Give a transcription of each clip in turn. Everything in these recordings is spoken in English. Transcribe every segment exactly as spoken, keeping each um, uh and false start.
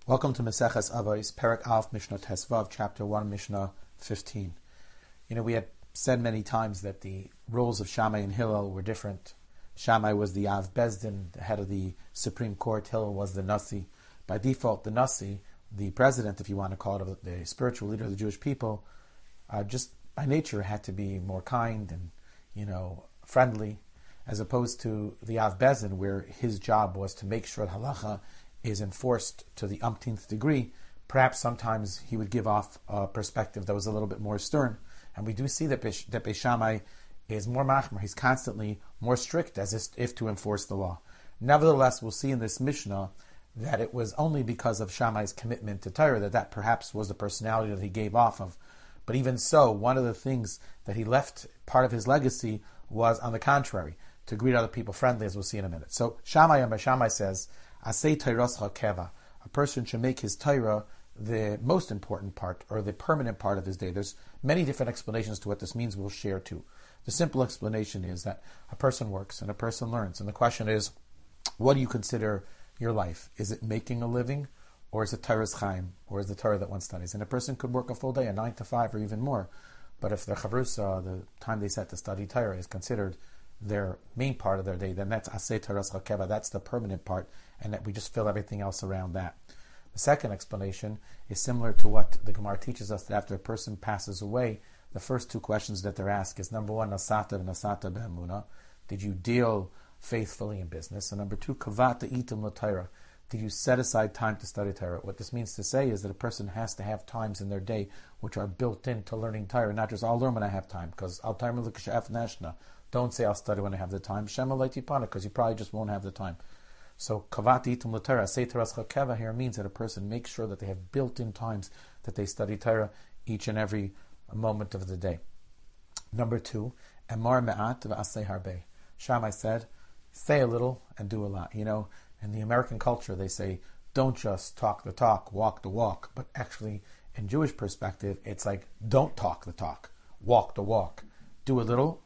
Welcome to Maseches Avos, Perek Alf, Mishnah Tesvav, Chapter one, Mishnah fifteen. You know, we had said many times that the roles of Shammai and Hillel were different. Shammai was the Av Bezdin, the head of the Supreme Court. Hillel was the Nasi. By default, the Nasi, the president, if you want to call it, the spiritual leader of the Jewish people, uh, just by nature had to be more kind and, you know, friendly, as opposed to the Av Bezdin, where his job was to make sure halacha is enforced to the umpteenth degree. Perhaps sometimes he would give off a perspective that was a little bit more stern. And we do see that Beis, that Beis Shammai is more machmer. He's constantly more strict as if to enforce the law. Nevertheless, we'll see in this Mishnah that it was only because of Shammai's commitment to Torah that that perhaps was the personality that he gave off of. But even so, one of the things that he left, part of his legacy, was on the contrary, to greet other people friendly, as we'll see in a minute. So Shammai and Beis Shammai says, Asay Tairascha Keva. A person should make his Torah the most important part, or the permanent part of his day. There's many different explanations to what this means. We'll share too. The simple explanation is that a person works and a person learns. And the question is, what do you consider your life? Is it making a living, or is it Torah's Chaim, or is the Torah that one studies? And a person could work a full day, a nine to five, or even more. But if the chavrusa, the time they set to study Torah, is considered their main part of their day, then that's Asay Tairascha Keva. That's the permanent part, and that we just fill everything else around that. The second explanation is similar to what the Gemara teaches us, that after a person passes away, the first two questions that they're asked is, number one, Nasata v'Nasata be'emunah, did you deal faithfully in business? And number two, Kavata itim l'Torah, did you set aside time to study Torah? What this means to say is that a person has to have times in their day which are built into learning Torah, not just I'll learn when I have time, because I'll time nashna. Don't say I'll study when I have the time, Shema leitipana, because you probably just won't have the time. So Kavati itum l'Torah, Asay Tairascha Keva here means that a person makes sure that they have built-in times that they study Torah each and every moment of the day. Number two, Emar me'at v'asay harbe. Shammai said, say a little and do a lot. You know, in the American culture they say, don't just talk the talk, walk the walk. But actually, in Jewish perspective, it's like, don't talk the talk, walk the walk. Do a little,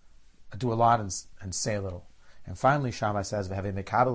do a lot, and, and say a little. And finally, Shammai says, a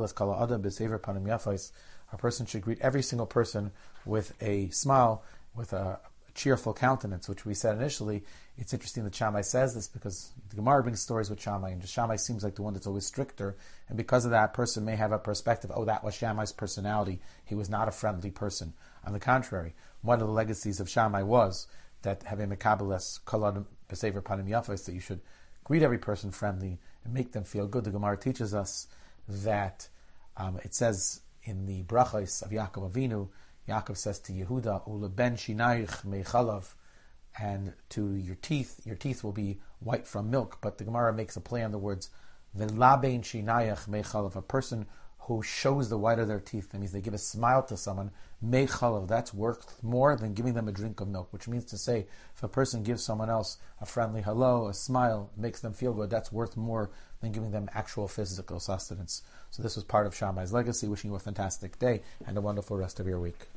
person should greet every single person with a smile, with a cheerful countenance, which we said initially. It's interesting that Shammai says this because the Gemara brings stories with Shammai, and Shammai seems like the one that's always stricter, and because of that, a person may have a perspective, oh, that was Shammai's personality. He was not a friendly person. On the contrary, one of the legacies of Shammai was that having mekabeles kol b'sefer panim yafos, that you should greet every person friendly and make them feel good. The Gemara teaches us that um, it says in the brachos of Yaakov Avinu, Yaakov says to Yehuda, "Ule ben shinayich meichalav," and to your teeth, your teeth will be white from milk. But the Gemara makes a play on the words "V'la ben shinayich meichalav," a person who shows the white of their teeth. That means they give a smile to someone. Meichalav, that's worth more than giving them a drink of milk. Which means to say, if a person gives someone else a friendly hello, a smile, makes them feel good, that's worth more than giving them actual physical sustenance. So this was part of Shammai's legacy. Wishing you a fantastic day and a wonderful rest of your week.